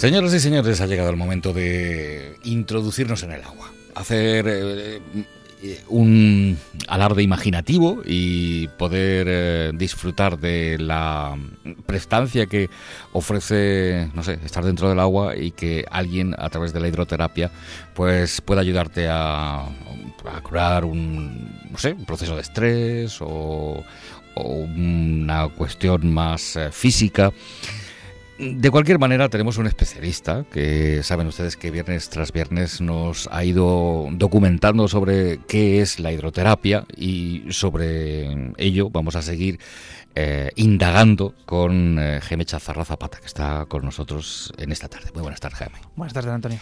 Señoras y señores, ha llegado el momento de introducirnos en el agua, hacer un alarde imaginativo y poder disfrutar de la prestancia que ofrece, no sé, estar dentro del agua y que alguien a través de la hidroterapia pues pueda ayudarte a curar un proceso de estrés o una cuestión más física. De cualquier manera, tenemos un especialista que saben ustedes que viernes tras viernes nos ha ido documentando sobre qué es la hidroterapia, y sobre ello vamos a seguir indagando con Jaime Chazarra Zapata, que está con nosotros en esta tarde. Muy buenas tardes, Jaime. Buenas tardes, Antonio.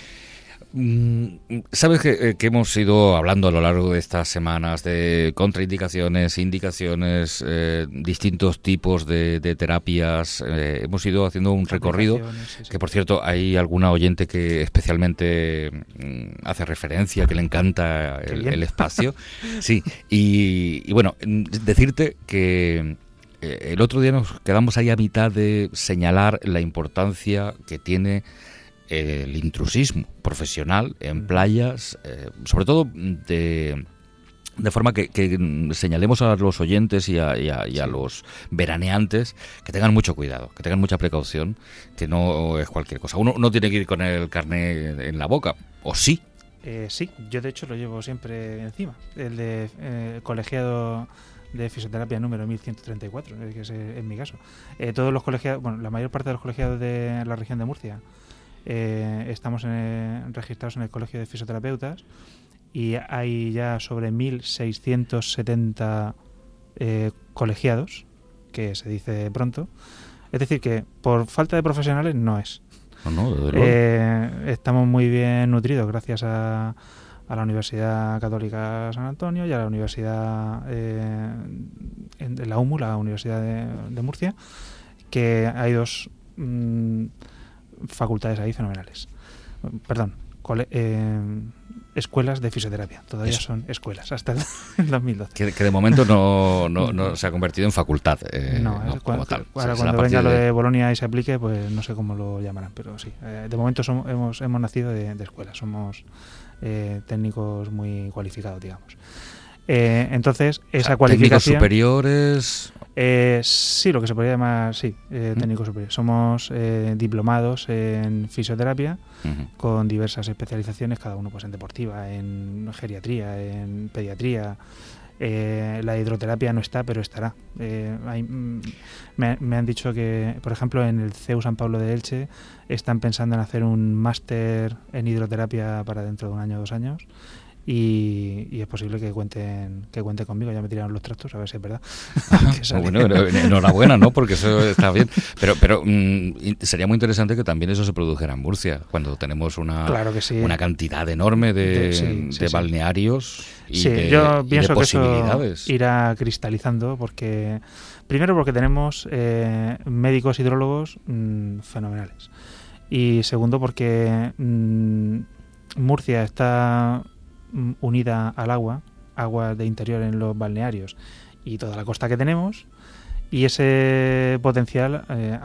Sabes que hemos ido hablando a lo largo de estas semanas de contraindicaciones, indicaciones, distintos tipos de terapias. Hemos ido haciendo un recorrido, sí. Que por cierto hay alguna oyente que especialmente hace referencia, que le encanta el espacio. Sí, y bueno, decirte que el otro día nos quedamos ahí a mitad de señalar la importancia que tiene el intrusismo profesional en playas, sobre todo de forma que señalemos a los oyentes y a los veraneantes que tengan mucho cuidado, que tengan mucha precaución, que no es cualquier cosa. Uno no tiene que ir con el carné en la boca, ¿o sí? Sí, yo de hecho lo llevo siempre encima, el de colegiado de fisioterapia número 1134, que es en mi caso. Todos los colegiados, bueno, la mayor parte de los colegiados de la región de Murcia estamos registrados en el Colegio de Fisioterapeutas, y hay ya sobre 1.670 colegiados, que se dice pronto. Es decir, que por falta de profesionales no es. No, desde luego. Estamos muy bien nutridos gracias a la Universidad Católica San Antonio y a la Universidad de la UMU, la Universidad de Murcia, que hay dos facultades ahí fenomenales. Perdón, escuelas de fisioterapia. Todavía eso. Son escuelas, hasta el 2012. Que de momento no se ha convertido en facultad. Como tal. Ahora, cuando venga lo de Bolonia y se aplique, pues no sé cómo lo llamarán, pero sí. De momento hemos nacido de escuela. Somos técnicos muy cualificados, digamos. Entonces, esa cualificación... ¿Técnicos superiores? Sí, lo que se podría llamar, sí, técnicos superiores. Somos diplomados en fisioterapia, con diversas especializaciones, cada uno pues en deportiva, en geriatría, en pediatría. La hidroterapia no está, pero estará. Me han dicho que, por ejemplo, en el CEU San Pablo de Elche están pensando en hacer un máster en hidroterapia para dentro de 1 año o 2 años. Y es posible que cuenten conmigo. Ya me tiraron los trastos, a ver si es verdad. Bueno, enhorabuena, ¿no? Porque eso está bien. Pero sería muy interesante que también eso se produjera en Murcia, cuando tenemos claro que sí. Una cantidad enorme de balnearios y yo pienso de posibilidades. Que eso irá cristalizando, primero porque tenemos médicos hidrólogos fenomenales, y segundo porque Murcia está unida al agua de interior en los balnearios y toda la costa que tenemos, y ese potencial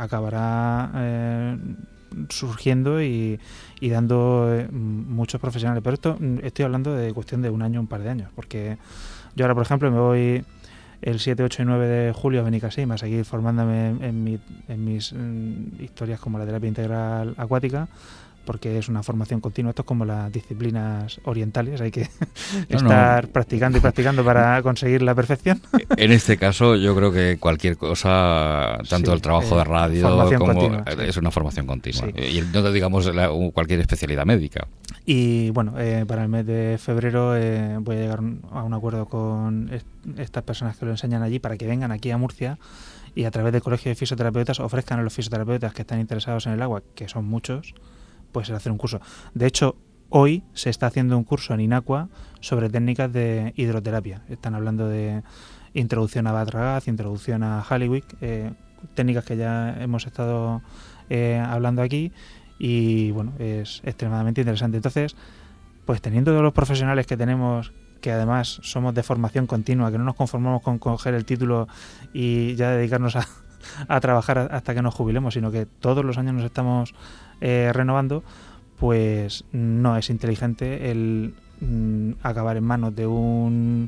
acabará surgiendo y dando muchos profesionales. Pero esto estoy hablando de cuestión de 1 año, un par de años, porque yo ahora, por ejemplo, me voy el 7, 8 y 9 de julio a Benicassim a seguir formándome en mis historias como la terapia integral acuática, porque es una formación continua. Esto es como las disciplinas orientales, hay que estar practicando y practicando para conseguir la perfección. En este caso yo creo que cualquier cosa, tanto el trabajo de radio como continua, es una formación continua, y no te digamos cualquier especialidad médica. Y bueno, para el mes de febrero voy a llegar a un acuerdo con estas personas que lo enseñan allí, para que vengan aquí a Murcia y a través del Colegio de Fisioterapeutas ofrezcan a los fisioterapeutas que están interesados en el agua, que son muchos, pues hacer un curso. De hecho, hoy se está haciendo un curso en Inacua sobre técnicas de hidroterapia. Están hablando de introducción a Batragaz, introducción a Halliwick, técnicas que ya hemos estado hablando aquí, y bueno, es extremadamente interesante. Entonces, pues teniendo todos los profesionales que tenemos, que además somos de formación continua, que no nos conformamos con coger el título y ya dedicarnos a trabajar hasta que nos jubilemos, sino que todos los años nos estamos renovando, pues no es inteligente el acabar en manos de un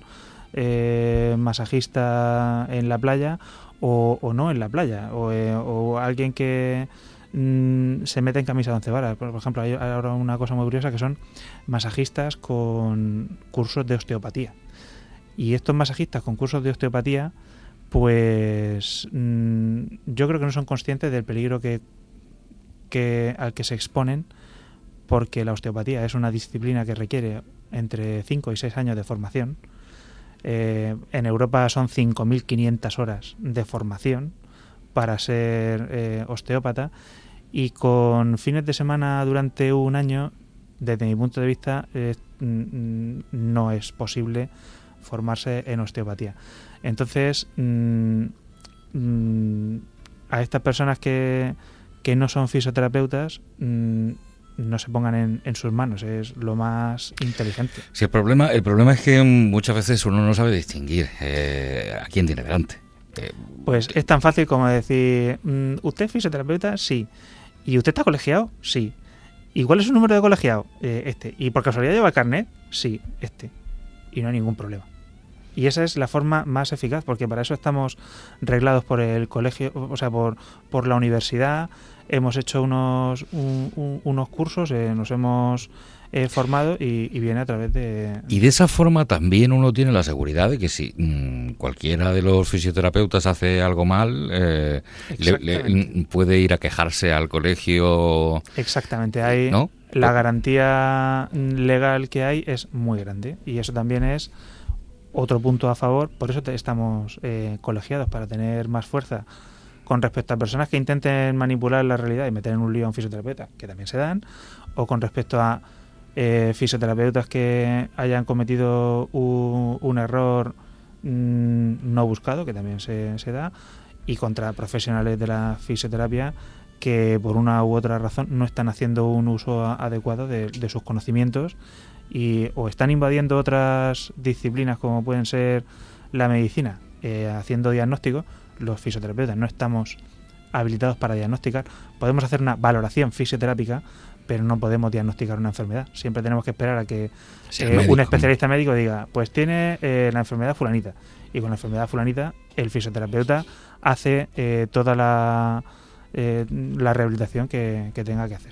masajista en la playa o no en la playa, o alguien que se mete en camisa de 11 varas. Por ejemplo, hay ahora una cosa muy curiosa que son masajistas con cursos de osteopatía. Y estos masajistas con cursos de osteopatía, pues yo creo que no son conscientes del peligro al que se exponen, porque la osteopatía es una disciplina que requiere entre 5 y 6 años de formación. En Europa son 5.500 horas de formación para ser osteópata, y con fines de semana durante un año, desde mi punto de vista, no es posible formarse en osteopatía. Entonces, a estas personas que no son fisioterapeutas, no se pongan en sus manos, es lo más inteligente. Sí, el problema es que muchas veces uno no sabe distinguir a quién tiene delante. Pues es tan fácil como decir, ¿usted es fisioterapeuta? Sí. ¿Y usted está colegiado? Sí. ¿Y cuál es su número de colegiado? Este. ¿Y por casualidad lleva el carnet? Sí, este. Y no hay ningún problema. Y esa es la forma más eficaz, porque para eso estamos reglados por el colegio, o sea, por la universidad. Hemos hecho unos cursos, nos hemos formado y viene a través de... Y de esa forma también uno tiene la seguridad de que si cualquiera de los fisioterapeutas hace algo mal, le puede ir a quejarse al colegio. Exactamente, hay, ¿no? La garantía legal que hay es muy grande, y eso también es otro punto a favor. Por eso estamos colegiados, para tener más fuerza con respecto a personas que intenten manipular la realidad y meter en un lío a un fisioterapeuta, que también se dan, o con respecto a fisioterapeutas que hayan cometido un error no buscado, que también se da, y contra profesionales de la fisioterapia que por una u otra razón no están haciendo un uso adecuado de sus conocimientos, o están invadiendo otras disciplinas como pueden ser la medicina, haciendo diagnóstico. Los fisioterapeutas no estamos habilitados para diagnosticar. Podemos hacer una valoración fisioterápica, pero no podemos diagnosticar una enfermedad. Siempre tenemos que esperar a que un especialista médico diga, pues tiene la enfermedad fulanita, y con la enfermedad fulanita el fisioterapeuta hace toda la rehabilitación que tenga que hacer.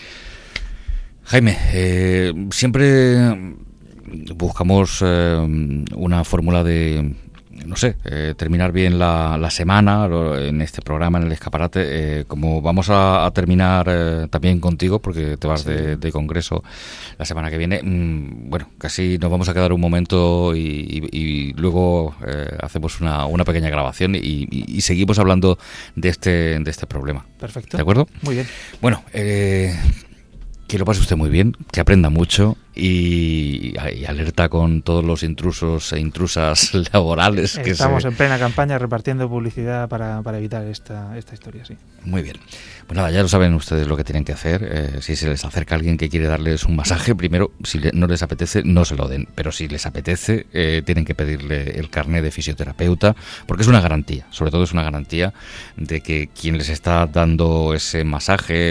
Jaime, siempre buscamos una fórmula de, no sé, terminar bien la semana en este programa, en el escaparate. Como vamos a terminar también contigo, porque te vas de congreso la semana que viene, bueno, casi nos vamos a quedar un momento y luego hacemos una pequeña grabación y seguimos hablando de este problema. Perfecto. ¿De acuerdo? Muy bien. Bueno, que lo pase usted muy bien, que aprenda mucho y alerta con todos los intrusos e intrusas laborales. Estamos en plena campaña repartiendo publicidad para evitar esta historia, sí. Muy bien. Pues nada, ya lo saben ustedes lo que tienen que hacer. Si se les acerca alguien que quiere darles un masaje, primero, si no les apetece, no se lo den. Pero si les apetece, tienen que pedirle el carnet de fisioterapeuta, porque es una garantía, sobre todo es una garantía de que quien les está dando ese masaje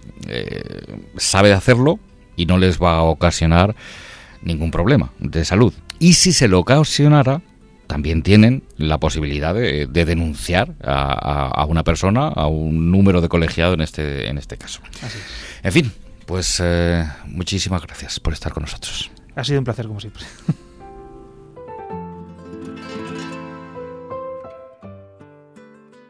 sabe hacerlo y no les va a ocasionar ningún problema de salud. Y si se lo ocasionara, también tienen la posibilidad de denunciar a una persona, a un número de colegiado en este caso. Así es. En fin, pues muchísimas gracias por estar con nosotros. Ha sido un placer, como siempre.